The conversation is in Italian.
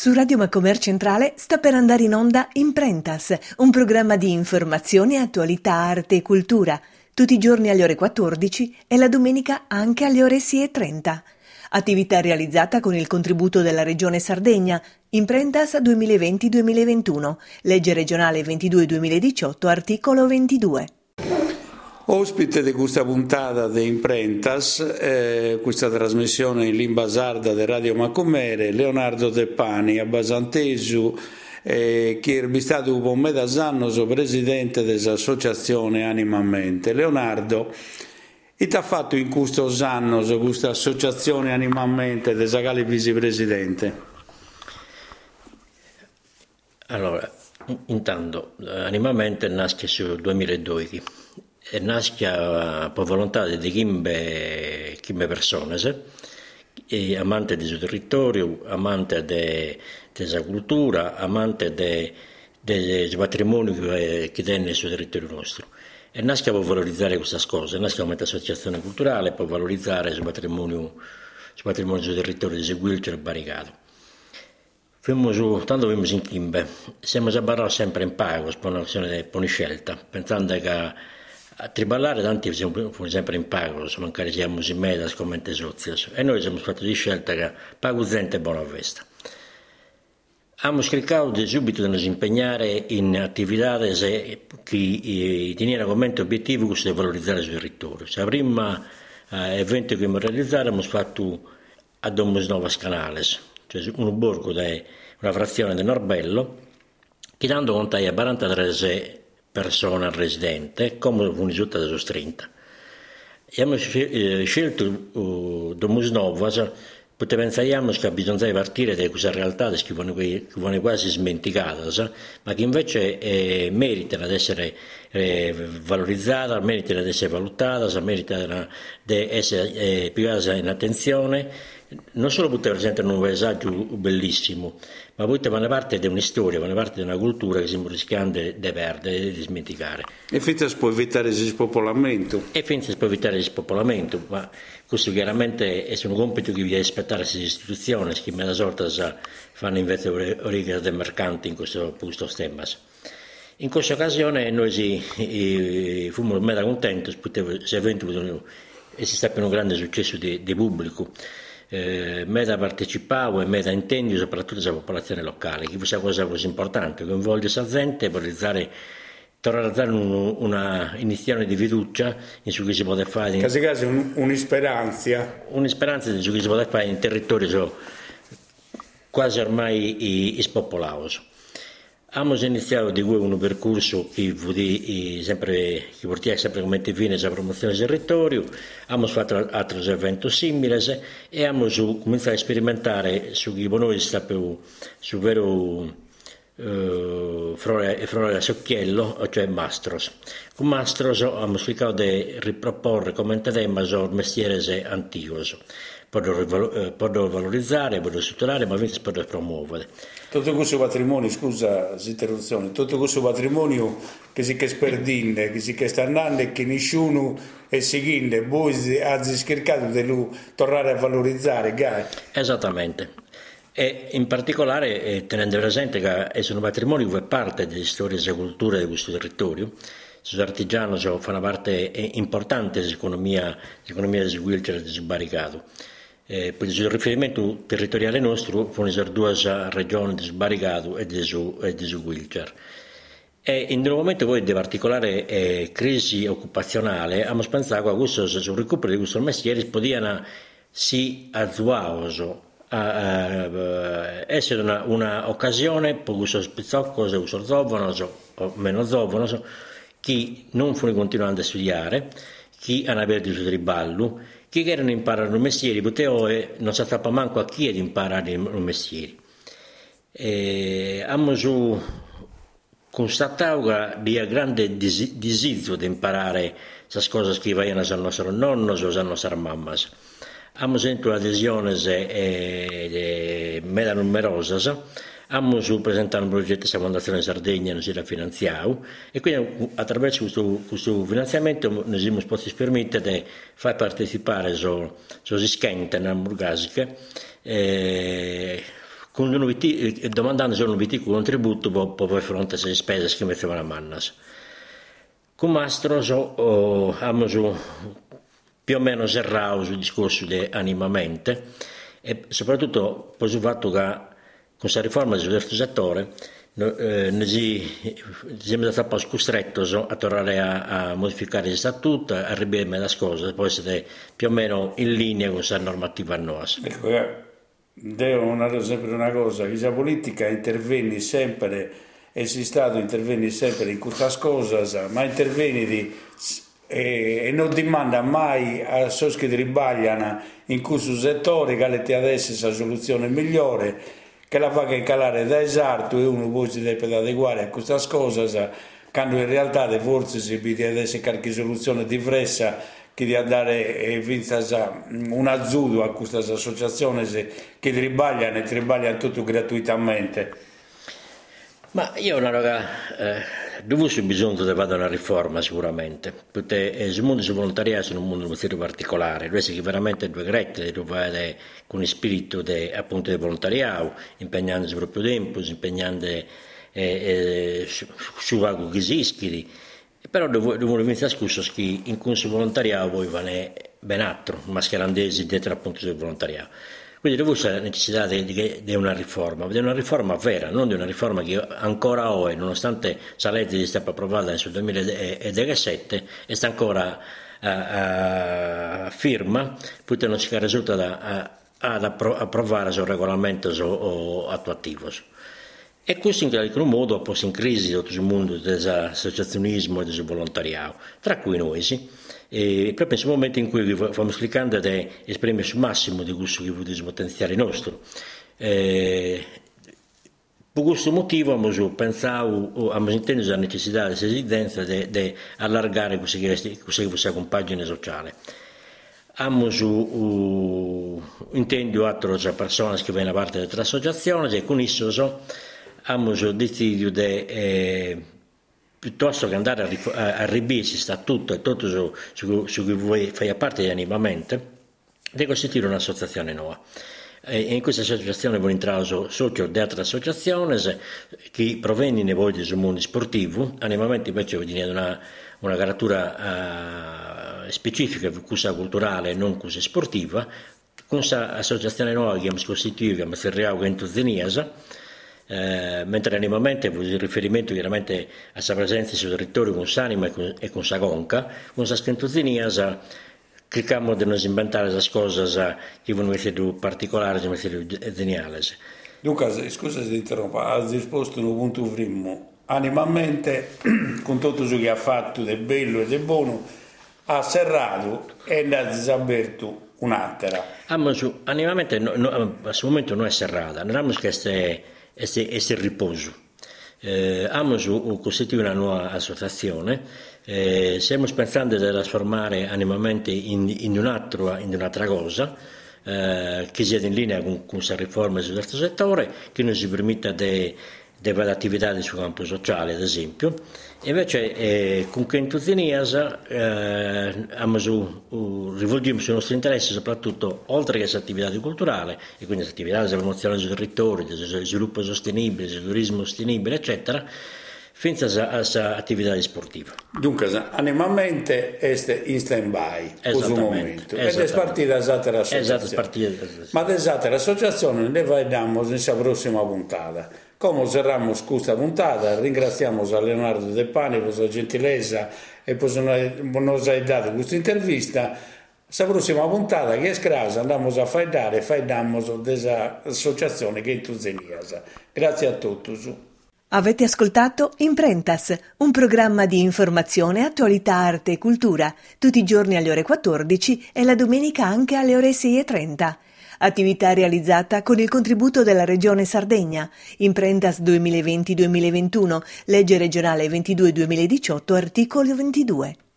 Su Radio Macomer Centrale sta per andare in onda Imprentas, un programma di informazione, attualità, arte e cultura, tutti i giorni alle ore 14 e la domenica anche alle ore 6:30. Attività realizzata con il contributo della Regione Sardegna, Imprentas 2020-2021, legge regionale 22-2018, articolo 22. Ospite di questa puntata di Imprentas, questa trasmissione in lingua sarda di Radio Macomere, Leonardo Teppani, a Basantesu, che è stato per metà anno presidente dell'associazione Animamente. Leonardo, e ti ha fatto in questo anno questa associazione Animamente della quale vicepresidente? Allora, intanto Animamente nasce sul 2012 e nasce per volontà di chimbe persone, amante del suo territorio, amante della cultura, amante del patrimonio che tiene nel suo territorio nostro. E nasce per valorizzare queste cose, nasce come associazione culturale per valorizzare il patrimonio del suo territorio di Seguilcero e Baricato. Tanto vimmo in chimbe, siamo sbarrati sempre in pago per una scelta, pensando che a triballare tanti siamo sempre in pago, se mancare siamo in media come sozi, e noi siamo fatti di scelta che pago gente è buona festa. Abbiamo cercato subito di nos impegnare in attività che tenevano come obiettivo questo di valorizzare il territorio. Il primo evento che abbiamo realizzato abbiamo fatto a Domus Novas Canales, cioè un borgo, una frazione di Norbello, che dando conto a 43 persone residenti, come un risultato su 30. E abbiamo scelto Domus Novas, perché pensiamo che bisogna partire da questa realtà che viene quasi smenticata, ma che invece meritano di essere valorizzata, meritano di essere valutata, meritano di essere piegata in attenzione, non solo perché presentano un paesaggio bellissimo, ma poi vanno parte di una storia, vanno parte di una cultura che stiamo rischiando di perdere e di dimenticare. E finché si può evitare il spopolamento? Ma questo chiaramente è un compito che vi aspettare queste istituzioni, che me la sorta fanno invece origine dei mercanti in questo stemma. In questa occasione noi fummo mega contenti perché si è avvenuto e si sta per un grande successo di pubblico. Meda partecipavo e meda intendi soprattutto della popolazione locale, che questa cosa così importante, coinvolge la gente per tornare a dare una iniziazione di fiducia in su che si può fare. In caso un'esperanza. Un'esperanza di su che si può fare in territori quasi ormai spopolati. Abbiamo iniziato di cui un percorso che portiamo sempre come fine la promozione del territorio, abbiamo fatto altri eventi simili e abbiamo cominciato a sperimentare su chi noi sta più sul vero Flora Socchiello, cioè Mastros. Con Mastros abbiamo cercato di riproporre come tema il mestiere antico, per valorizzare, per strutturare, ma anche per promuovere. Tutto questo patrimonio, scusa l'interruzione, tutto questo patrimonio che si sperdinde, che si sta andando e che nessuno è seguendo, voi avete cercato di tornare a valorizzare, Gai? Esattamente. E in particolare tenendo presente che è un patrimonio che fa parte della storia e della cultura di questo territorio. Gli artigiani fanno parte importante dell'economia di Seguilcero e di Baricato. Per il riferimento territoriale nostro, sono due regioni di Baricato e di Seguilcero. E in un momento poi di particolare crisi occupazionale, abbiamo pensato che sul recupero di questo mestiere potevano si attuare essere una occasione per questo spizzocco, questo giovane o meno giovane, che non furono continuando a studiare, chi hanno aperto il suo triballo, chi erano imparare un mestiere, perché non si fa manco a chi è di imparare un mestiere. Abbiamo constatato che vi è grande desiderio di imparare queste cose che vanno al nostro nonno o alle nostre mamme. Abbiamo sentito adesioni meno numerose, abbiamo presentato un progetto della Fondazione Sardegna, non si era finanziato, e quindi attraverso questo finanziamento noi siamo potuti permettere di far partecipare le schente hamburgasiche domandando se non vi un contributo per fare fronte alle spese che mettevano a mannas. Con Mastro abbiamo più o meno serrato sul discorso di animamente e soprattutto per il fatto che con questa riforma del terzo settore siamo stati costretti a tornare a modificare il statuto, a rivedere le cose, poi essere più o meno in linea con questa normativa nostra. Ecco, devo dire sempre una cosa, che la politica interviene sempre, e il Stato interviene sempre in queste cose, ma interviene e non dimanda mai a quelli che ribagliano in questo settore che ti adesso la soluzione migliore, che la fa che calare da esatto e uno poi si deve adeguare a queste cose, quando in realtà forse si vede adesso qualche soluzione diversa che di dare un azzudo a queste associazioni che tribagliano tutto gratuitamente. Ma io una roba, dove c'è bisogno di fare una riforma sicuramente, perché il mondo del volontariato è un mondo molto particolare, dove si veramente due grette, dove con il spirito appunto del volontariato, impegnandosi il proprio tempo, impegnandosi su vago che si però devo iniziare a discutere che in questo volontariato poi va ben altro, mascherandesi dietro appunto del volontariato. Quindi c'è la necessità di una riforma vera, non di una riforma che ancora oggi, nonostante la legge sia approvata nel 2017, e sta ancora a firma, perché non si risulta ad approvare il regolamento attuativo. E questo in qualche modo ha posto in crisi tutto il mondo dell'associazionismo e del volontariato, tra cui noi sì. E proprio in questo momento in cui stiamo cercando di esprimere il massimo di questo potenziale nostro. Per questo motivo abbiamo inteso la necessità, l'esigenza di allargare questa compagine sociale. Intendo altre persone che vengono parte dell'associazione e con isso abbiamo deciso di piuttosto che andare a ribirsi statuto e tutto su cui voi fai parte di animamente, di costituire un'associazione nuova. E in questa associazione voglio entrare socio di altre associazioni che provengono poi del mondo sportivo, animamente invece vogliono una caratura specifica, questa culturale e non questa sportiva. Con questa associazione nuova che abbiamo costituito, che abbiamo ferrato in Tuzeniasa, mentre animamente il riferimento chiaramente a questa presenza sul territorio con Sanima e con Sagonca, con questa scantuziniasa cerchiamo di non inventare le cose che vanno più particolari, più geniali. Dunque, scusa se ti interrompo, ha risposto un punto primo, animalmente con tutto ciò che ha fatto di bello e di buono, ha serrato e ha disaperto un'altra. Animalmente a questo momento non è serrata, non abbiamo questo riposo. Abbiamo costituito una nuova associazione, stiamo pensando di trasformare animalmente in un'altra cosa, che sia in linea con questa riforma sul terzo settore, che non si permetta di fare attività sul campo sociale, ad esempio. Invece con Kentuziniasa rivolgiamo i nostri interessi soprattutto oltre che questa attività culturale e quindi attività di promozione del territorio, del sviluppo sostenibile, del turismo sostenibile, eccetera, fino a attività sportive. Dunque, animalmente è in stand-by in questo momento ed è partita l'esatta associazione. Ma l'esatta associazione ne vediamo nella prossima puntata. Come cerramos questa puntata, ringraziamo a Leonardo De Pani per la sua gentilezza e per aver dato questa intervista. La prossima puntata che è scrasa andiamo a fare dell'associazione che è in Tuzeniasa. Grazie a tutti. Avete ascoltato Imprentas, un programma di informazione, attualità, arte e cultura, tutti i giorni alle ore 14 e la domenica anche alle ore 6:30. Attività realizzata con il contributo della Regione Sardegna. Imprentas 2020-2021, legge regionale 22-2018, articolo 22.